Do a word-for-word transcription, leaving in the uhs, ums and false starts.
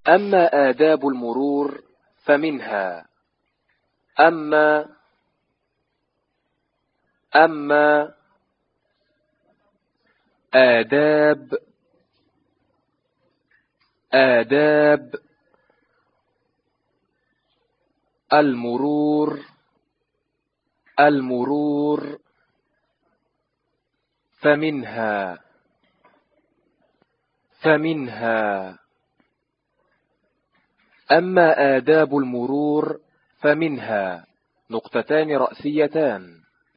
أما آداب المرور فمنها أما أما آداب آداب المرور المرور فمنها فمنها أما آداب المرور فمنها نقطتان رأسيتان